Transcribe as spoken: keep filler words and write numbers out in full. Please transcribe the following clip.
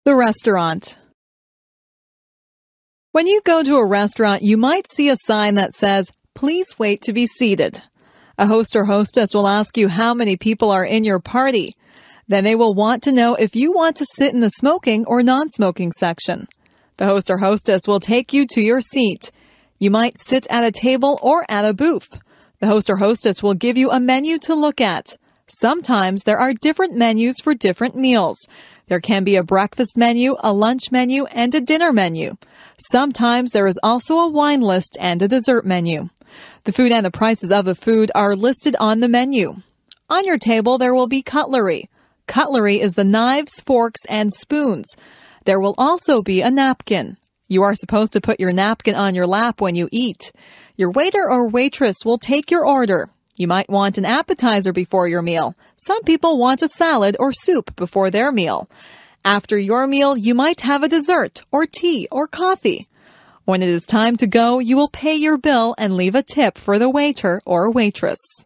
The restaurant. When you go to a restaurant, you might see a sign that says, "Please wait to be seated." A host or hostess will ask you how many people are in your party. Then they will want to know if you want to sit in the smoking or non-smoking section. The host or hostess will take you to your seat. You might sit at a table or at a booth. The host or hostess will give you a menu to look at. Sometimes there are different menus for different meals. There can be a breakfast menu, a lunch menu, and a dinner menu. Sometimes there is also a wine list and a dessert menu. The food and the prices of the food are listed on the menu. On your table, there will be cutlery. Cutlery is the knives, forks, and spoons. There will also be a napkin. You are supposed to put your napkin on your lap when you eat. Your waiter or waitress will take your order. You might want an appetizer before your meal. Some people want a salad or soup before their meal. After your meal, you might have a dessert or tea or coffee. When it is time to go, you will pay your bill and leave a tip for the waiter or waitress.